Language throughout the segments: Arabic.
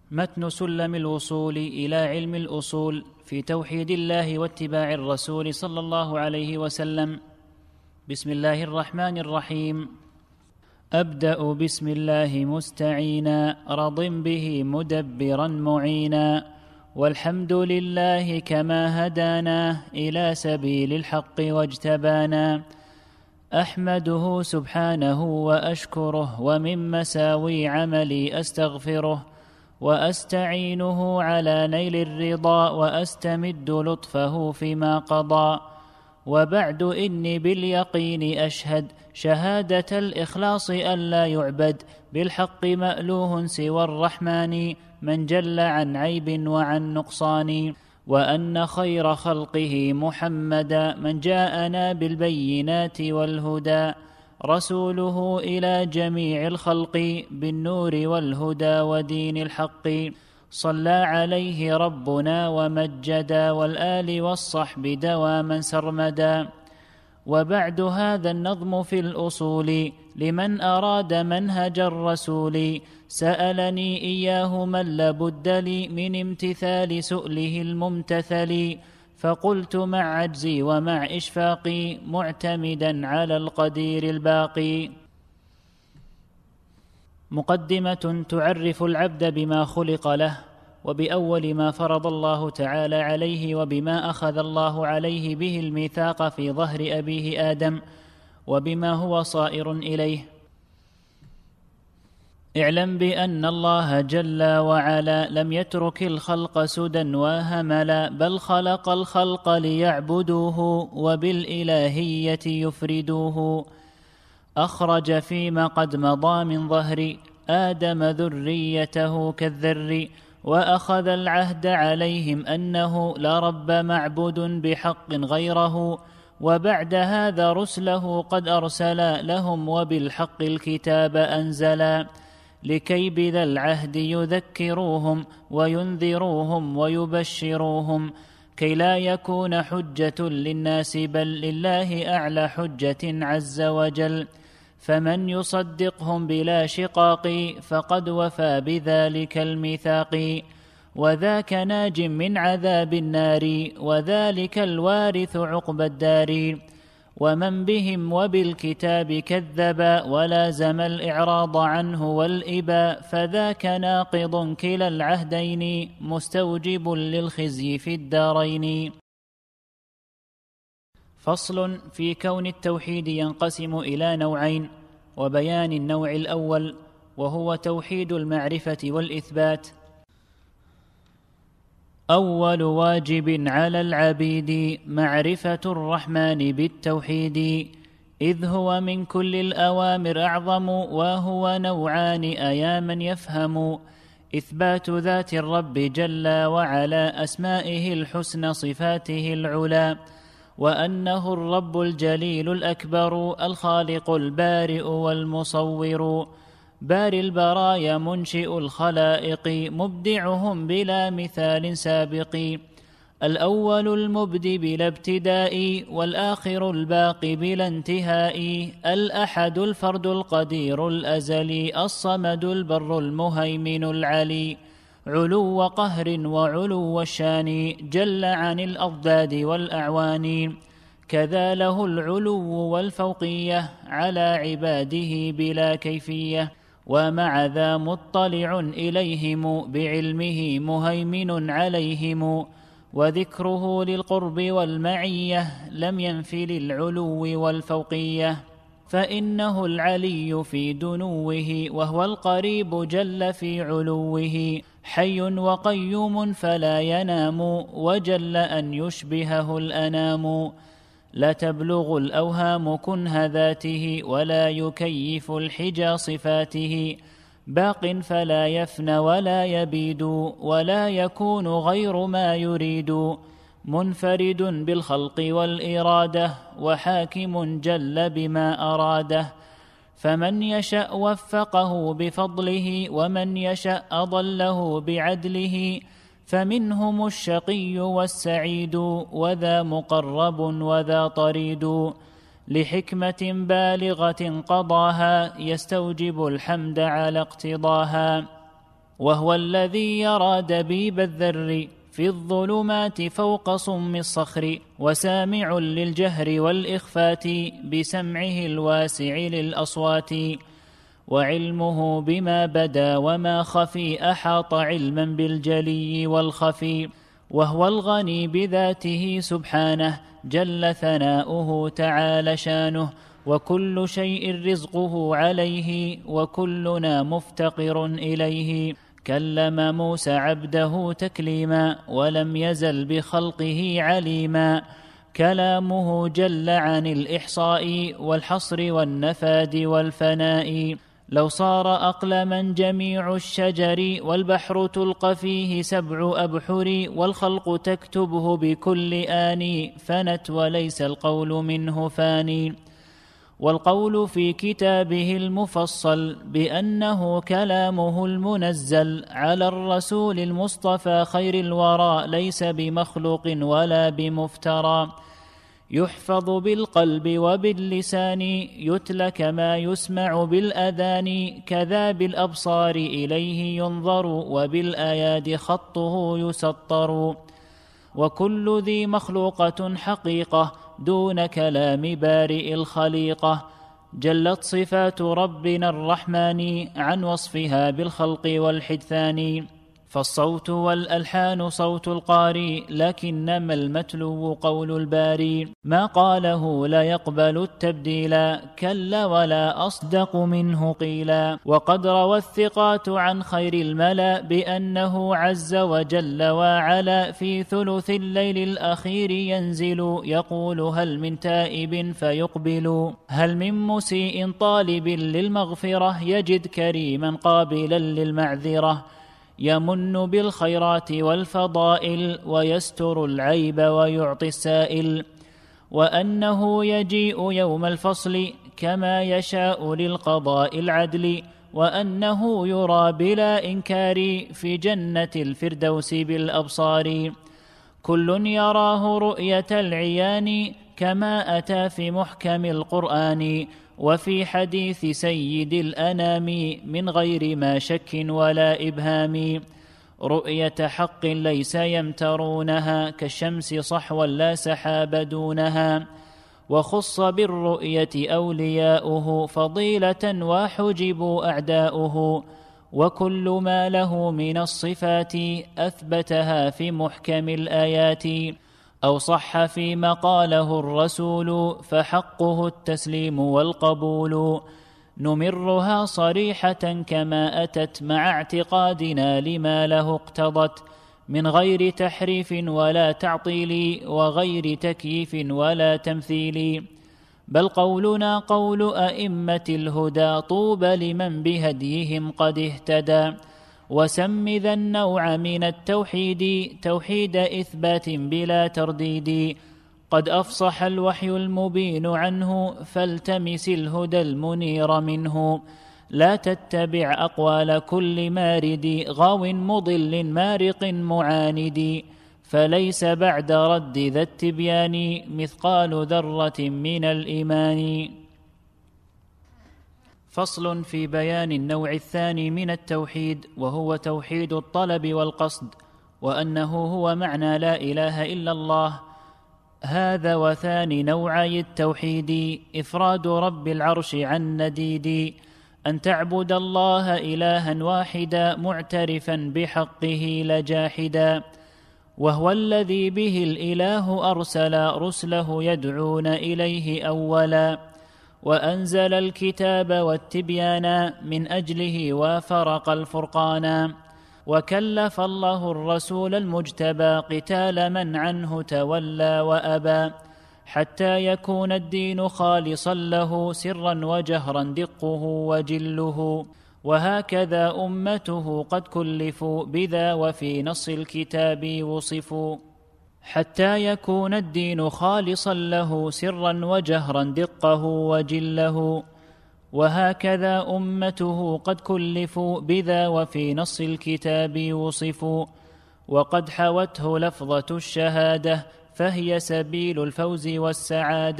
متن سلم الوصول إلى علم الأصول في توحيد الله واتباع الرسول صلى الله عليه وسلم. بسم الله الرحمن الرحيم. أبدأ بسم الله مستعينا، رض به مدبرا معينا، والحمد لله كما هدانا إلى سبيل الحق واجتبانا. أحمده سبحانه وأشكره، ومن مساوي عملي أستغفره، وأستعينه على نيل الرضا، وأستمد لطفه فيما قضى. وبعد إني باليقين أشهد شهادة الإخلاص أن لا يعبد بالحق مألوه سوى الرحمن، من جل عن عيب وعن نقصان، وأن خير خلقه محمدا من جاءنا بالبينات والهدى، رسوله إلى جميع الخلق بالنور والهدى ودين الحق. صلى عليه ربنا ومجدا، والآل والصحب دواما سرمدا. وبعد هذا النظم في الأصول لمن أراد منهج الرسول، سألني إياه من لابد لي من امتثال سؤله الممتثل، فقلت مع عجزي ومع إشفاقي معتمدا على القدير الباقي. مقدمة تعرف العبد بما خلق له، وبأول ما فرض الله تعالى عليه، وبما أخذ الله عليه به الميثاق في ظهر أبيه آدم، وبما هو صائر إليه. اعلم بأن الله جل وعلا لم يترك الخلق سدى وهملا، بل خلق الخلق ليعبدوه وبالإلهية يفردوه. أخرج فيما قد مضى من ظهر آدم ذريته كالذر، وأخذ العهد عليهم أنه لا رب معبود بحق غيره، وبعد هذا رسله قد أرسلا لهم وبالحق الكتاب أنزلا، لكي بذا العهد يذكروهم وينذروهم ويبشروهم، كي لا يكون حجة للناس بل لله أعلى حجة عز وجل. فمن يصدقهم بلا شقاق فقد وفى بذلك الميثاق، وذاك ناج من عذاب النار، وذلك الوارث عقبى الدار. ومن بهم وبالكتاب كذب ولازم الإعراض عنه والإباء، فذاك ناقض كلا العهدين مستوجب للخزي في الدارين. فصل في كون التوحيد ينقسم إلى نوعين، وبيان النوع الأول وهو توحيد المعرفة والإثبات. أول واجب على العبيد معرفة الرحمن بالتوحيد، إذ هو من كل الأوامر أعظم، وهو نوعان أيا من يفهم. إثبات ذات الرب جل وعلا، أسمائه الحسنى صفاته العلا، وأنه الرب الجليل الأكبر الخالق البارئ والمصور، باري البرايا منشئ الخلائق، مبدعهم بلا مثال سابق. الأول المبدي بلا ابتداء، والآخر الباقي بلا انتهاء، الأحد الفرد القدير الأزلي، الصمد البر المهيمن العلي، علو قهر وعلو الشان، جل عن الأضداد والأعوان. كذا له العلو والفوقية على عباده بلا كيفية، ومع ذا مطلع إليهم بعلمه مهيمن عليهم، وذكره للقرب والمعية لم ينف للعلو والفوقية، فإنه العلي في دنوه، وهو القريب جل في علوه، حي وقيوم فلا ينام، وجل أن يشبهه الأنام. لا تبلغ الأوهام كنه ذاته، ولا يكيف الحجى صفاته، باق فلا يفنى ولا يبيد، ولا يكون غير ما يريد، منفرد بالخلق والإرادة، وحاكم جل بما أراده. فمن يشأ وفقه بفضله، ومن يشأ أضله بعدله، فمنهم الشقي والسعيد، وذا مقرب وذا طريد، لحكمة بالغة قضاها يستوجب الحمد على اقتضاها. وهو الذي يرى دبيب الذر في الظلمات فوق صم الصخر، وسامع للجهر والإخفات بسمعه الواسع للأصوات، وعلمه بما بدا وما خفي أحاط علما بالجلي والخفي، وهو الغني بذاته سبحانه جل ثناؤه تعالى شانه، وكل شيء رزقه عليه وكلنا مفتقر إليه. كلم موسى عبده تكليما ولم يزل بخلقه عليما، كلامه جل عن الإحصاء والحصر والنفاد والفناء. لو صار أقلما جميع الشجر والبحر تلقى فيه 7 أبحر، والخلق تكتبه بكل آن فنت وليس القول منه فاني. والقول في كتابه المفصل بأنه كلامه المنزل على الرسول المصطفى خير الورى ليس بمخلوق ولا بمفترى، يحفظ بالقلب وباللسان يتلى كما يسمع بالأذان، كذا بالأبصار إليه ينظر وبالآياد خطه يسطر. وكل ذي مخلوقة حقيقة دون كلام بارئ الخليقة، جلت صفات ربنا الرحمن عن وصفها بالخلق والحدثان. فالصوت والألحان صوت القاري لكنما المتلو قول الباري، ما قاله لا يقبل التبديلا كلا ولا أصدق منه قيلا. وقد روى الثقات عن خير الملا بأنه عز وجل وعلا في ثلث الليل الأخير ينزل، يقول هل من تائب فيقبل، هل من مسيء طالب للمغفرة يجد كريما قابلا للمعذرة، يمن بالخيرات والفضائل ويستر العيب ويعطي السائل. وأنه يجيء يوم الفصل كما يشاء للقضاء العدل، وأنه يرى بلا إنكار في جنة الفردوس بالأبصار، كل يراه رؤية العيان كما أتى في محكم القرآن، وفي حديث سيد الأنام من غير ما شك ولا إبهام. رؤية حق ليس يمترونها كالشمس صحوا لا سحاب دونها، وخص بالرؤية أولياؤه فضيلة وحجبوا أعداؤه، وكل ما له من الصفات أثبتها في محكم الآيات، أو صح فيما قاله الرسول فحقه التسليم والقبول. نمرها صريحة كما أتت مع اعتقادنا لما له اقتضت، من غير تحريف ولا تعطيل وغير تكييف ولا تمثيل، بل قولنا قول أئمة الهدى طوبى لمن بهديهم قد اهتدى. وسم ذا النوع من التوحيد توحيد إثبات بلا ترديد، قد أفصح الوحي المبين عنه فالتمس الهدى المنير منه، لا تتبع أقوال كل مارد غاو مضل مارق معاند، فليس بعد رد ذا التبيان مثقال ذرة من الإيمان. فصل في بيان النوع الثاني من التوحيد، وهو توحيد الطلب والقصد، وأنه هو معنى لا إله إلا الله. هذا وثاني نوعي التوحيد إفراد رب العرش عن نديد، أن تعبد الله إلها واحدا معترفا بحقه لجاحدا، وهو الذي به الإله أرسل رسله يدعون إليه أولا، وأنزل الكتاب والتبيان من أجله وفرق الفرقان، وكلف الله الرسول المجتبى قتال من عنه تولى وأبى، حتى يكون الدين خالصا له سرا وجهرا دقه وجله. وهكذا أمته قد كلفوا بذا وفي نص الكتاب وصفوا، حتى يكون الدين خالصا له سرا وجهرا دقه وجله. وهكذا أمته قد كلفوا بذا وفي نص الكتاب وصفوا، وقد حوته لفظة الشهادة فهي سبيل الفوز والسعادة.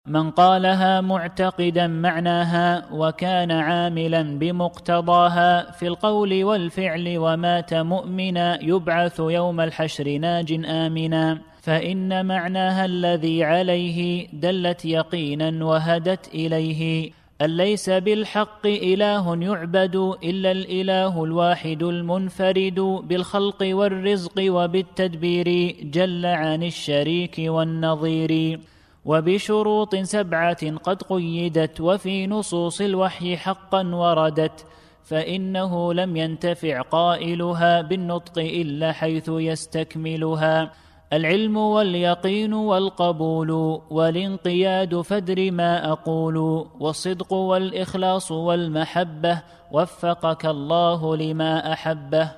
من قالها معتقدا معناها وكان عاملا بمقتضاها في القول والفعل ومات مؤمنا يبعث يوم الحشر ناج آمنا. فإن معناها الذي عليه دلت يقينا وهدت إليه أن ليس بالحق إله يعبد إلا الإله الواحد المنفرد بالخلق والرزق وبالتدبير جل عن الشريك والنظير، وبشروط 7 قد قيدت وفي نصوص الوحي حقا وردت، فإنه لم ينتفع قائلها بالنطق إلا حيث يستكملها: العلم واليقين والقبول والانقياد فادر ما أقول، والصدق والإخلاص والمحبة وفقك الله لما أحبه.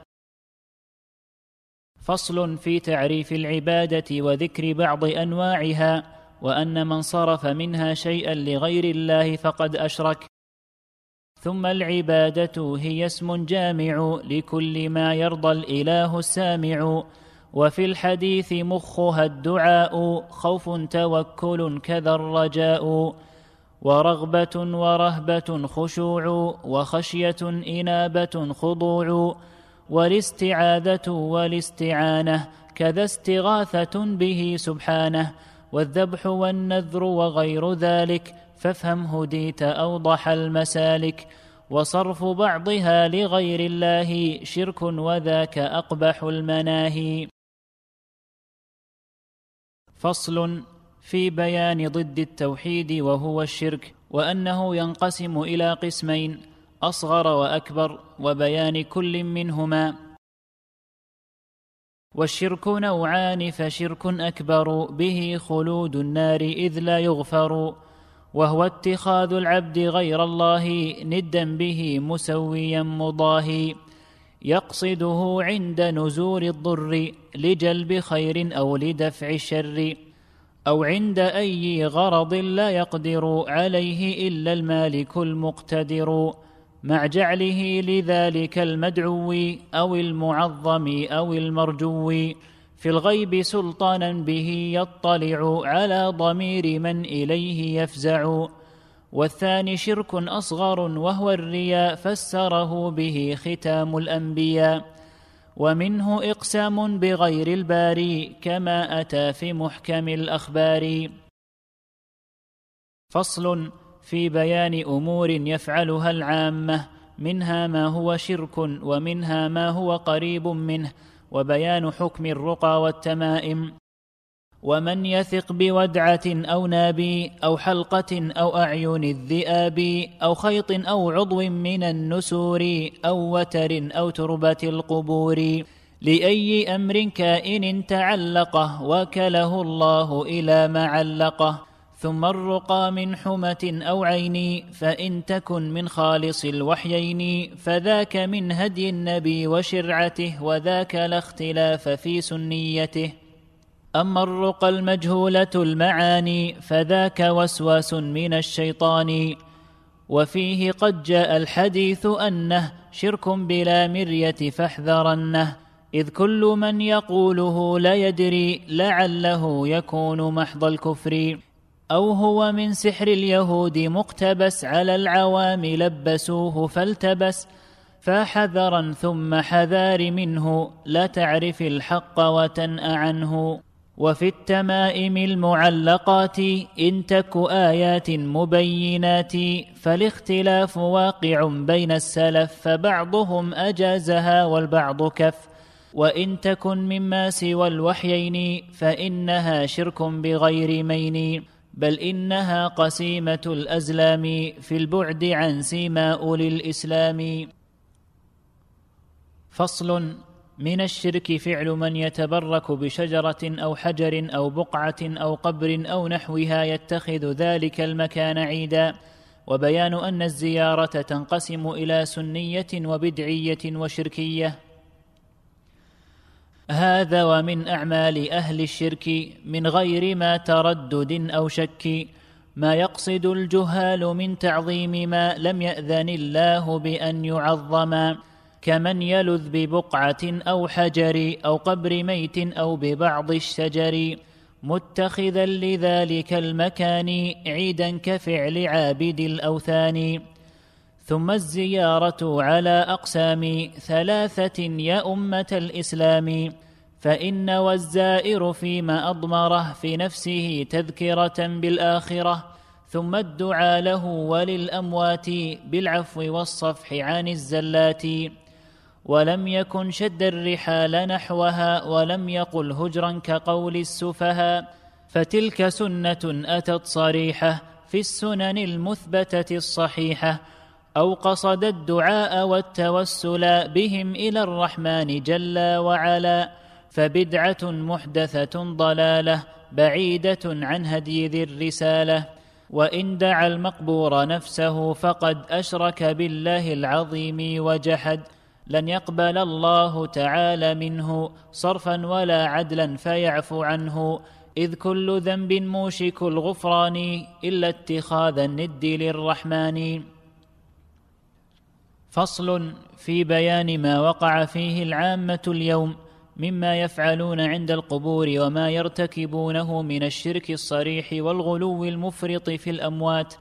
فصل في تعريف العبادة وذكر بعض أنواعها، وأن من صرف منها شيئا لغير الله فقد أشرك. ثم العبادة هي اسم جامع لكل ما يرضى الإله السامع، وفي الحديث مخها الدعاء خوف توكل كذا الرجاء، ورغبة ورهبة خشوع وخشية إنابة خضوع، والاستعاذة والاستعانة كذا استغاثة به سبحانه، والذبح والنذر وغير ذلك فافهم هديت أوضح المسالك، وصرف بعضها لغير الله شرك وذاك أقبح المناهي. فصل في بيان ضد التوحيد وهو الشرك، وأنه ينقسم إلى قسمين: أصغر وأكبر، وبيان كل منهما. والشرك نوعان: فشرك أكبر به خلود النار إذ لا يغفر، وهو اتخاذ العبد غير الله ندا به مسويا مضاهي، يقصده عند نزول الضر لجلب خير أو لدفع الشر، أو عند أي غرض لا يقدر عليه إلا المالك المقتدر، مع جعله لذلك المدعو أو المعظم أو المرجو في الغيب سلطانا به يطلع على ضمير من إليه يفزع. والثاني شرك أصغر وهو الرياء فسره به ختام الأنبياء، ومنه إقسام بغير الباري كما أتى في محكم الأخبار. فصل في بيان أمور يفعلها العامة، منها ما هو شرك ومنها ما هو قريب منه، وبيان حكم الرقى والتمائم. ومن يثق بودعة أو نابي أو حلقة أو أعين الذئاب أو خيط أو عضو من النسور أو وتر أو تربة القبور لأي أمر كائن تعلقه وكله الله إلى ما علقه. ثم الرقى من حمة أو عين، فإن تكن من خالص الوحيين فذاك من هدي النبي وشرعته، وذاك لا اختلاف في سنيته. أما الرقى المجهولة المعاني فذاك وسواس من الشيطان، وفيه قد جاء الحديث أنه شرك بلا مرية فاحذرنه، إذ كل من يقوله لا يدري لعله يكون محض الكفر، أو هو من سحر اليهود مقتبس على العوام لبسوه فالتبس، فحذرا ثم حذار منه لا تعرف الحق وتنأ عنه. وفي التمائم المعلقات إن تك آيات مبينات فالاختلاف واقع بين السلف، فبعضهم أجازها والبعض كف، وإن تكن مما سوى الوحيين فإنها شرك بغير مين، بل إنها قسيمة الأزلام في البعد عن سيماء للإسلام. فصل من الشرك فعل من يتبرك بشجرة أو حجر أو بقعة أو قبر أو نحوها يتخذ ذلك المكان عيدا، وبيان أن الزيارة تنقسم إلى سنية وبدعية وشركية. هذا ومن أعمال أهل الشرك من غير ما تردد أو شك ما يقصد الجهال من تعظيم ما لم يأذن الله بأن يعظما، كمن يلذ ببقعة أو حجر أو قبر ميت أو ببعض الشجر، متخذا لذلك المكان عيدا كفعل عابد الأوثان. ثم الزيارة على أقسام 3 يا أمة الإسلام، فإن والزائر فيما أضمره في نفسه تذكرة بالآخرة، ثم الدعاء له وللأموات بالعفو والصفح عن الزلات. ولم يكن شد الرحال نحوها، ولم يقل هجرا كقول السفهاء، فتلك سنة أتت صريحة في السنن المثبتة الصحيحة، أو قصد الدعاء والتوسل بهم إلى الرحمن جل وعلا، فبدعة محدثة ضلالة بعيدة عن هدي ذي الرسالة. وإن دعا المقبور نفسه فقد أشرك بالله العظيم وجحد، لن يقبل الله تعالى منه صرفا ولا عدلا فيعفو عنه، إذ كل ذنب موشك الغفران إلا اتخاذ الند للرحمن. فصل في بيان ما وقع فيه العامة اليوم مما يفعلون عند القبور وما يرتكبونه من الشرك الصريح والغلو المفرط في الأموات.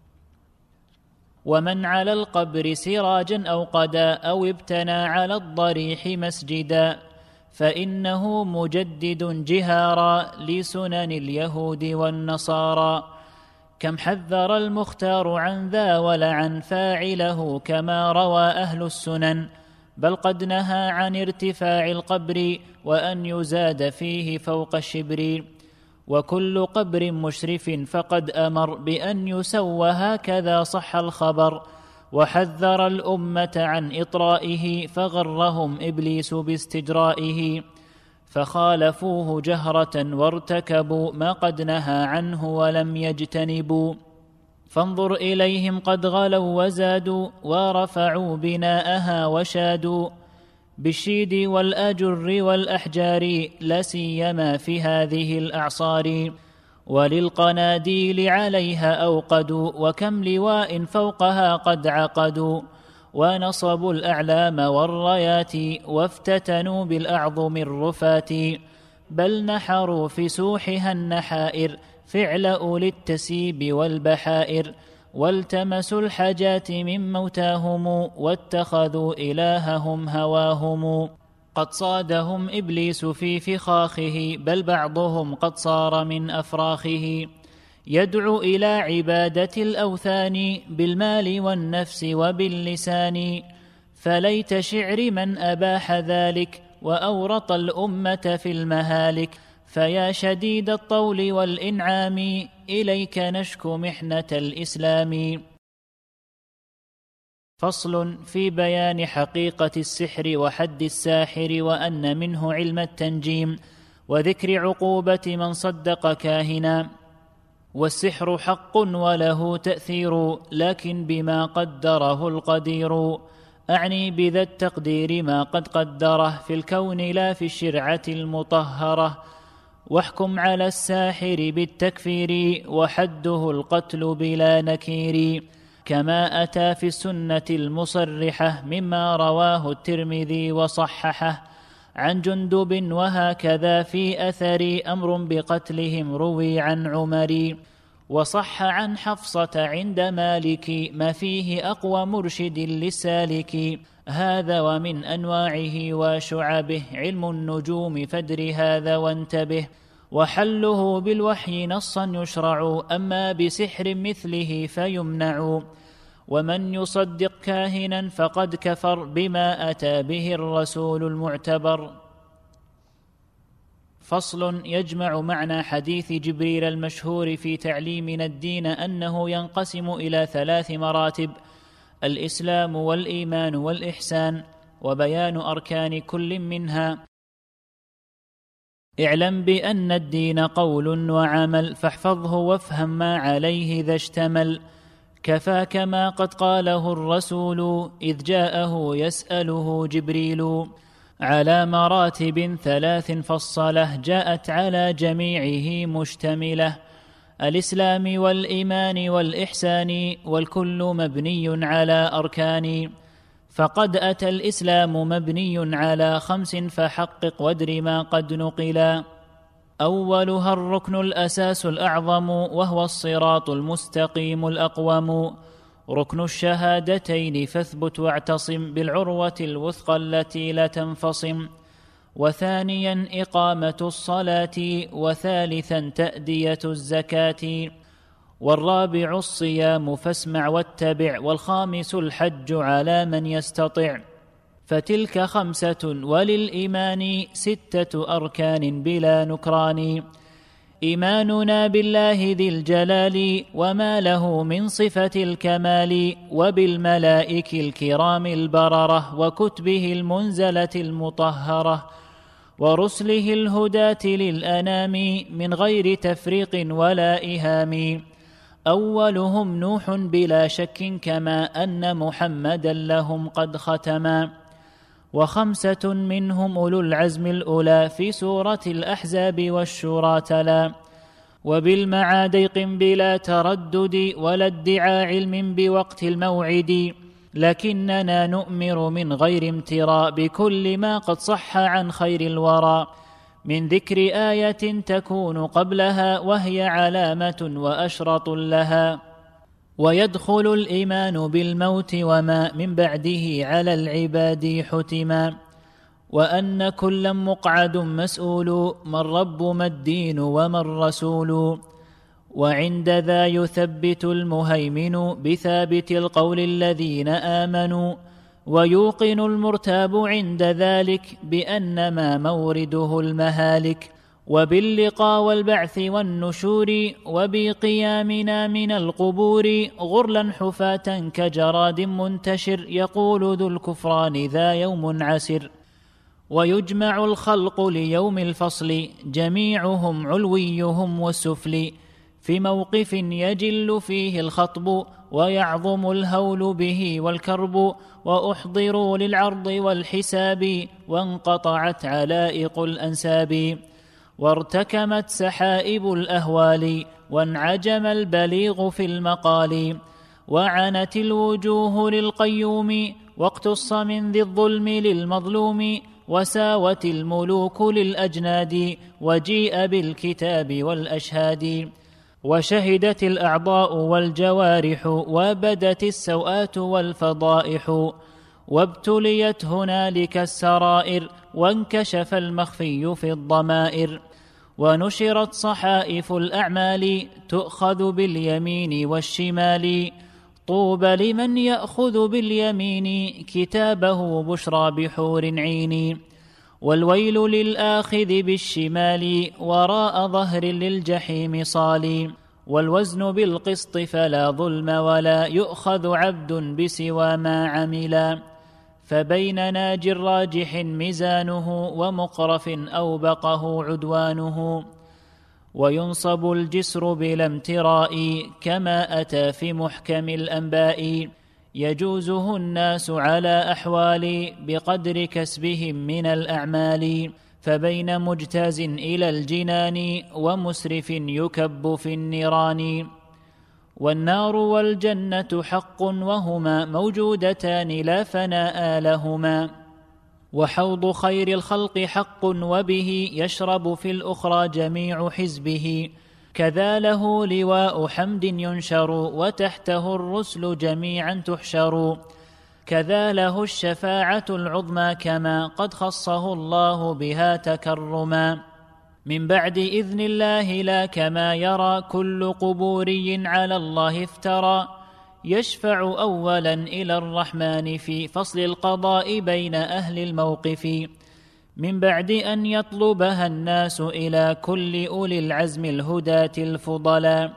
ومن على القبر سراجا أو قدا أو ابتنى على الضريح مسجدا، فإنه مجدد جهارا لسنن اليهود والنصارى. كم حذر المختار عن ذا ولعن فاعله كما روى أهل السنن، بل قد نهى عن ارتفاع القبر وأن يزاد فيه فوق الشبر. وكل قبر مشرف فقد أمر بأن يسوى، هكذا صح الخبر. وحذر الأمة عن إطرائه فغرهم إبليس باستجرائه، فخالفوه جهرة وارتكبوا ما قد نهى عنه ولم يجتنبوا. فانظر إليهم قد غلوا وزادوا، ورفعوا بناءها وشادوا بالشيد والأجر والأحجار، لا سيما في هذه الأعصار. وللقناديل عليها أوقدوا، وكم لواء فوقها قد عقدوا. ونصبوا الأعلام والرايات، وافتتنوا بالأعظم الرفات. بل نحروا في سوحها النحائر، فعل أولي التسيب والبحائر. والتمسوا الحاجات من موتاهم، واتخذوا إلههم هواهم. قد صادهم إبليس في فخاخه، بل بعضهم قد صار من أفراخه. يدعو إلى عبادة الأوثان بالمال والنفس وباللسان، فليت شعر من أباح ذلك وأورط الأمة في المهالك. فيا شديد الطول والإنعام، إليك نشكو محنة الإسلام. فصل في بيان حقيقة السحر وحد الساحر، وأن منه علم التنجيم، وذكر عقوبة من صدق كاهنا. والسحر حق وله تأثير، لكن بما قدره القدير. أعني بذا التقدير ما قد قدره في الكون لا في الشرعة المطهرة. واحكم على الساحر بالتكفير، وحده القتل بلا نكير، كما أتى في السنة المصرحة مما رواه الترمذي وصححه عن جندب. وهكذا في أثر أمر بقتلهم روي عن عمر. وصح عن حفصة عند مالك ما فيه أقوى مرشد للسالك. هذا ومن أنواعه وشعبه علم النجوم، فادر هذا وانتبه. وحله بالوحي نصا يشرع، أما بسحر مثله فيمنع. ومن يصدق كاهنا فقد كفر بما أتى به الرسول المعتبر. فصل يجمع معنى حديث جبريل المشهور في تعليمنا الدين أنه ينقسم إلى 3 مراتب: الإسلام والإيمان والإحسان، وبيان أركان كل منها. اعلم بأن الدين قول وعمل، فاحفظه وافهم ما عليه ذا اشتمل. كفاك ما قد قاله الرسول إذ جاءه يسأله جبريل. على مراتب 3 فصله، جاءت على جميعه مشتملة: الإسلام والإيمان والإحسان، والكل مبني على أركان. فقد أتى الإسلام مبني على 5، فحقق وادر ما قد نقلا. أولها الركن الأساس الأعظم، وهو الصراط المستقيم الأقوم، ركن الشهادتين، فاثبت واعتصم بالعروة الوثقى التي لا تنفصم. وثانيا إقامة الصلاة، وثالثا تأدية الزكاة، والرابع الصيام فاسمع واتبع، والخامس الحج على من يستطع. فتلك 5 وللإيمان 6 أركان بلا نكران. إيماننا بالله ذي الجلال، وما له من صفة الكمال، وبالملائكة الكرام البررة، وكتبه المنزلة المطهرة، ورسله الهداة للأنام، من غير تفريق ولا إهام. أولهم نوح بلا شك، كما أن محمدا لهم قد ختما. و5 منهم أولو العزم الأولى، في سورة الأحزاب والشورى تلا. وبالمعاد قم بلا تردد، ولا ادعاء علم بوقت الموعد، لكننا نؤمر من غير امتراء، بكل ما قد صح عن خير الورى، من ذكر آية تكون قبلها، وهي علامة وأشرط لها. ويدخل الإيمان بالموت، وما من بعده على العباد حتما، وأن كلا مقعد مسؤول، ما الرب ما الدين وما الرسول. وعند ذا يثبت المهيمن، بثابت القول الذين آمنوا، ويوقن المرتاب عند ذلك، بأن ما مورده المهالك. وباللقاء والبعث والنشور، وبقيامنا من القبور، غرلا حفاة كجراد منتشر، يقول ذو الكفران ذا يوم عسر. ويجمع الخلق ليوم الفصل، جميعهم علويهم والسفل، في موقف يجل فيه الخطب، ويعظم الهول به والكرب، وأحضروا للعرض والحساب، وانقطعت علائق الأنساب، وارتكمت سحائب الأهوال، وانعجم البليغ في المقال، وعنت الوجوه للقيوم، واقتص من ذي الظلم للمظلوم، وساوت الملوك للأجناد، وجيء بالكتاب والأشهاد، وشهدت الأعضاء والجوارح، وبدت السوءات والفضائح، وابتليت هنالك السرائر، وانكشف المخفي في الضمائر، ونشرت صحائف الأعمال، تؤخذ باليمين والشمال، طوبى لمن يأخذ باليمين، كتابه بشرى بحور عين، والويل للآخذ بالشمال، وراء ظهر للجحيم صال. والوزن بالقسط فلا ظلم، ولا يؤخذ عبد بسوى ما عملا، فبين ناج راجح ميزانه، ومقرف أوبقه عدوانه. وينصب الجسر بلا امتراء، كما أتى في محكم الأنباء، يجوزه الناس على أحوال، بقدر كسبهم من الأعمال، فبين مجتاز إلى الجنان، ومسرف يكب في النيران. والنار والجنة حق، وهما موجودتان لا فناء لهما، وحوض خير الخلق حق، وبه يشرب في الأخرى جميع حزبه، كذا له لواء حمد ينشر، وتحته الرسل جميعا تحشر، كذا له الشفاعة العظمى، كما قد خصه الله بها تكرما، من بعد إذن الله لا كما يرى كل قبوري على الله افترى، يشفع أولا إلى الرحمن في فصل القضاء بين أهل الموقف، من بعد أن يطلبها الناس إلى كل أولي العزم الهداة الفضلاء.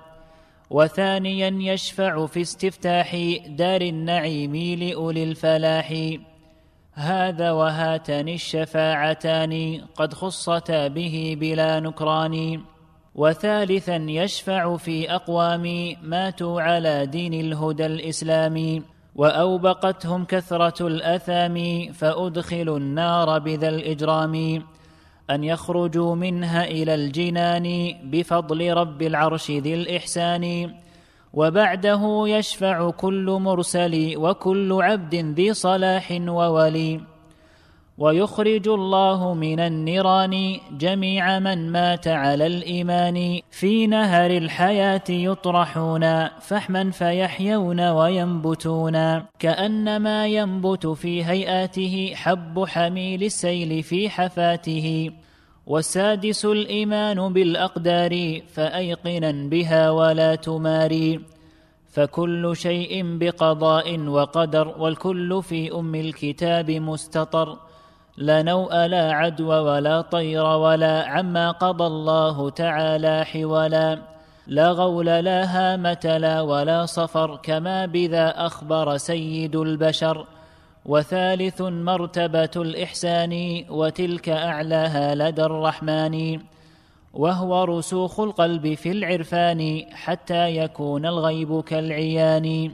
وثانيا يشفع في استفتاح دار النعيم لأولي الفلاح. هذا وهاتان الشفاعتان قد خصتا به بلا نكران. وثالثا يشفع في أقوام ماتوا على دين الهدى الإسلامي، وأوبقتهم كثرة الأثام، فأدخلوا النار بذا الإجرام، أن يخرجوا منها إلى الجنان، بفضل رب العرش ذي الإحسان. وبعده يشفع كل مرسل، وكل عبد ذي صلاح وولي. ويخرج الله من النيران جميع من مات على الإيمان. في نهر الحياة يطرحون فحما فيحيون وينبتون، كأنما ينبت في هيئاته حب حميل السيل في حفاته. والسادس الإيمان بالأقدار فأيقنا بها ولا تماري، فكل شيء بقضاء وقدر والكل في أم الكتاب مستطر. لا نوء لا عدوى ولا طير ولا عما قضى الله تعالى حولا، لا غول لا هامة لا ولا صفر كما بذا أخبر سيد البشر. وثالث مرتبة الإحسان وتلك أعلاها لدى الرحمن، وهو رسوخ القلب في العرفان حتى يكون الغيب كالعيان.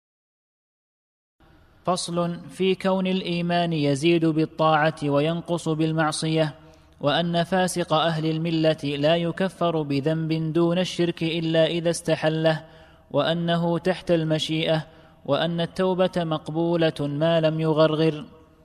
فصل في كون الإيمان يزيد بالطاعة وينقص بالمعصية، وأن فاسق أهل الملة لا يكفر بذنب دون الشرك إلا إذا استحله، وأنه تحت المشيئة، وأن التوبة مقبولة ما لم يغرغر.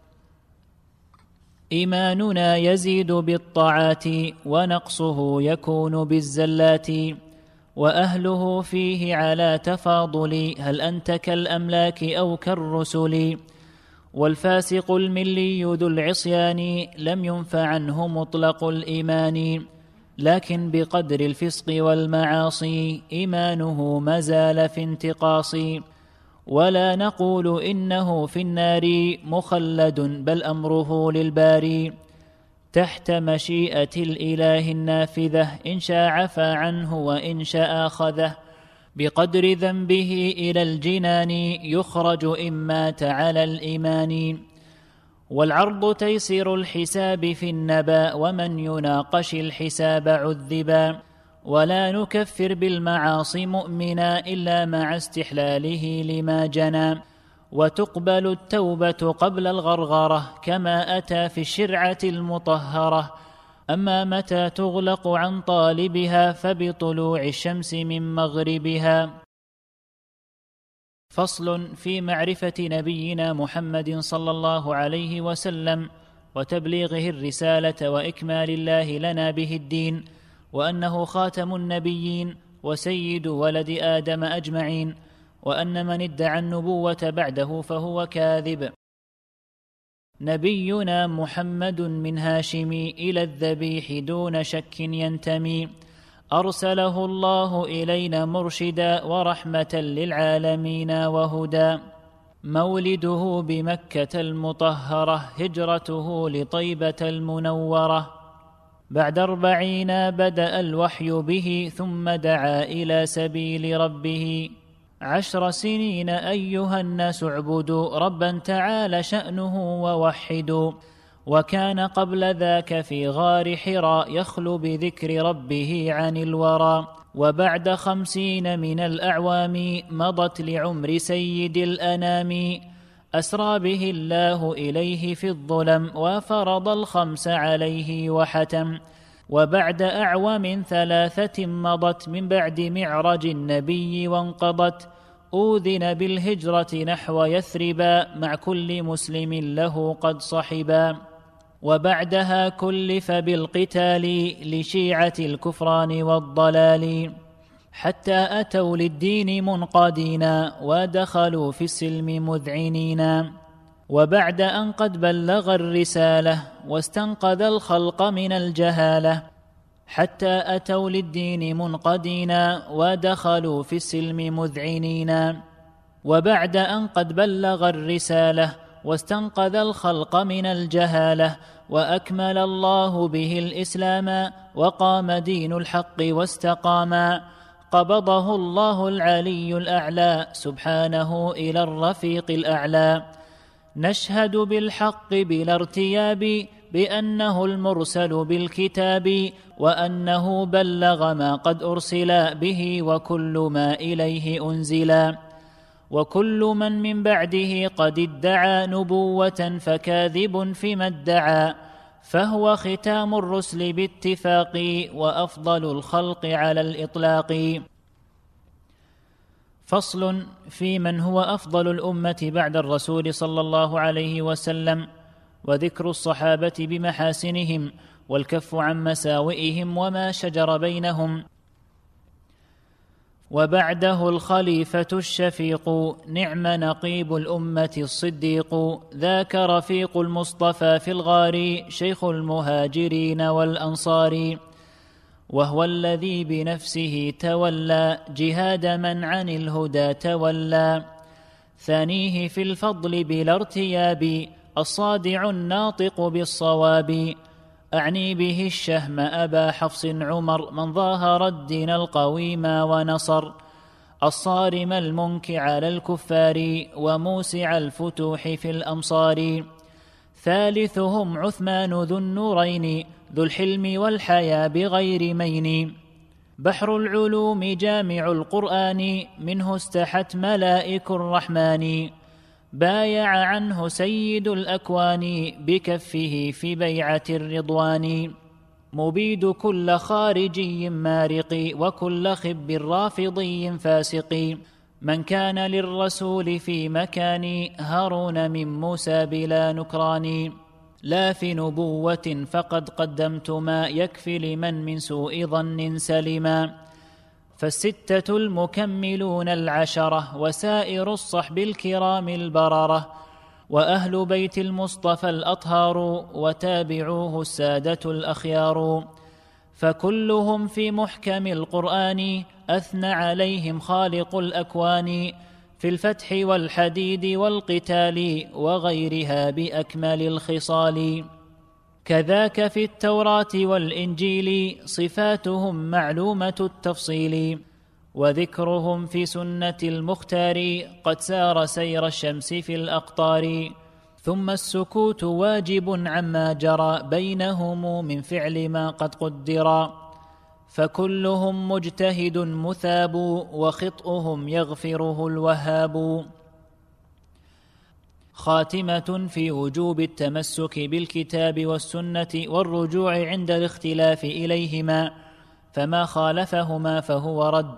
إيماننا يزيد بالطاعات ونقصه يكون بالزلات، وأهله فيه على تفاضل، هل أنت كالأملاك أو كالرسل. والفاسق الملي ذو العصيان لم ينف عنه مطلق الإيمان، لكن بقدر الفسق والمعاصي إيمانه ما زال في انتقاص. ولا نقول إنه في النار مخلد، بل أمره للباري تحت مشيئة الإله النافذة، إن شاء عفى عنه وإن شاء أخذه. بقدر ذنبه إلى الجنان يخرج إن مات على الإيمان. والعرض تيسير الحساب في النبا، ومن يناقش الحساب عذبا. ولا نكفر بالمعاصي مؤمنا إلا مع استحلاله لما جنى. وتقبل التوبة قبل الغرغرة كما أتى في الشرعة المطهرة. أما متى تغلق عن طالبها فبطلوع الشمس من مغربها. فصل في معرفة نبينا محمد صلى الله عليه وسلم وتبليغه الرسالة وإكمال الله لنا به الدين، وأنه خاتم النبيين وسيد ولد آدم أجمعين، وأن من ادعى النبوة بعده فهو كاذب. نبينا محمد من هاشم إلى الذبيح دون شك ينتمي، أرسله الله إلينا مرشدا ورحمة للعالمين وهدى. مولده بمكة المطهرة، هجرته لطيبة المنورة. بعد 40 بدأ الوحي به، ثم دعا إلى سبيل ربه. 10 سنين أيها الناس اعبدوا ربا تعالى شأنه ووحدوا. وكان قبل ذاك في غار حراء يخلو بذكر ربه عن الورى. وبعد 50 من الأعوام مضت لعمر سيد الأنام، أسرى به الله إليه في الظلم وفرض الخمس عليه وحتم. وبعد أعوام 3 مضت من بعد معرج النبي وانقضت، أوذن بالهجرة نحو يثربا مع كل مسلم له قد صحبا. وبعدها كلف بالقتال لشيعة الكفران والضلال، حتى أتوا للدين منقادين ودخلوا في السلم مذعنين. وبعد أن قد بلغ الرسالة واستنقذ الخلق من الجهالة، حتى أتوا للدين منقادين ودخلوا في السلم مذعنين. وبعد أن قد بلغ الرسالة واستنقذ الخلق من الجهالة، وأكمل الله به الإسلام وقام دين الحق واستقاما، قبضه الله العلي الأعلى سبحانه إلى الرفيق الأعلى. نشهد بالحق بلا ارتياب بأنه المرسل بالكتاب، وأنه بلغ ما قد أرسل به وكل ما إليه أنزلا. وكل من بعده قد ادعى نبوة فكاذب فيما ادعى، فهو ختام الرسل باتفاق وأفضل الخلق على الإطلاق. فصل في من هو أفضل الأمة بعد الرسول صلى الله عليه وسلم، وذكر الصحابة بمحاسنهم، والكف عن مساوئهم وما شجر بينهم. وبعده الخليفة الشفيق، نعم نقيب الأمة الصديق، ذاك رفيق المصطفى في الغار، شيخ المهاجرين والأنصار، وهو الذي بنفسه تولى جهاد من عن الهدى تولى. ثانيه في الفضل بلا ارتياب، الصادع الناطق بالصواب، أعني به الشهم أبا حفص عمر، من ظاهر الدين القويم ونصر، الصارم المنكع على الكفار، وموسع الفتوح في الأمصار. ثالثهم عثمان ذو النورين، ذو الحلم والحياء بغير مين، بحر العلوم جامع القرآن، منه استحت ملائك الرحمن، بايع عنه سيد الأكوان، بكفه في بيعة الرضوان، مبيد كل خارجي مارق، وكل خب رافضي فاسق، من كان للرسول في مكان، هارون من موسى بلا نكران، لا في نبوة فقد قدمت ما يكفي لمن من سوء ظن سلما. فالستة المكملون العشرة، وسائر الصحب الكرام البررة، وأهل بيت المصطفى الأطهار، وتابعوه السادة الأخيار، فكلهم في محكم القرآن، أثنى عليهم خالق الأكوان، في الفتح والحديد والقتال، وغيرها بأكمل الخصال. كذاك في التوراة والإنجيل، صفاتهم معلومة التفصيل، وذكرهم في سنة المختار، قد سار سير الشمس في الأقطار. ثم السكوت واجب عما جرى بينهم من فعل ما قد قدر، فكلهم مجتهد مثاب، وخطئهم يغفره الوهاب. خاتمة في وجوب التمسك بالكتاب والسنة والرجوع عند الاختلاف إليهما، فما خالفهما فهو رد.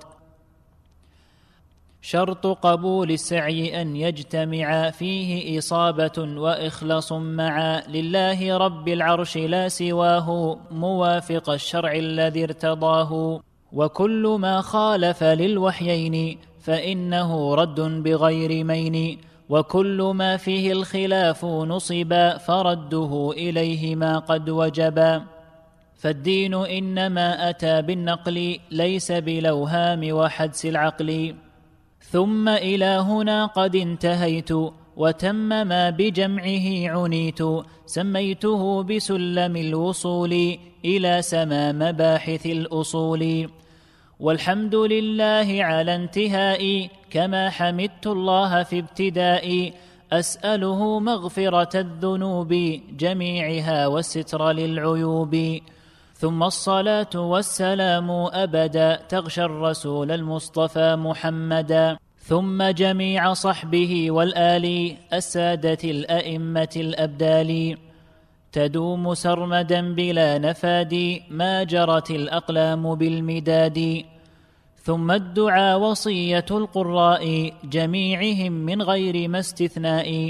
شرط قبول السعي أن يجتمع فيه إصابة وإخلاص معا، لله رب العرش لا سواه، موافق الشرع الذي ارتضاه، وكل ما خالف للوحيين فإنه رد بغير مين، وكل ما فيه الخلاف نصبا، فرده إليهما قد وجبا. فالدين إنما أتى بالنقل، ليس بالأوهام وحدس العقل. ثم إلى هنا قد انتهيت، وتم ما بجمعه عنيت، سميته بسلم الوصول إلى سما مباحث الأصول. والحمد لله على انتهائي، كما حمدت الله في ابتدائي، أسأله مغفرة الذنوب جميعها والستر للعيوب. ثم الصلاة والسلام أبدا، تغشى الرسول المصطفى محمدا، ثم جميع صحبه والآل، السادة الأئمة الأبدال، تدوم سرمدا بلا نفاد، ما جرت الأقلام بالمداد. ثم الدعاء وصية القراء جميعهم من غير ما استثناء،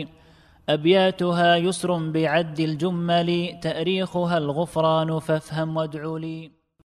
أبياتها يسر بعد الجمل، تأريخها الغفران، فافهم وادع لي.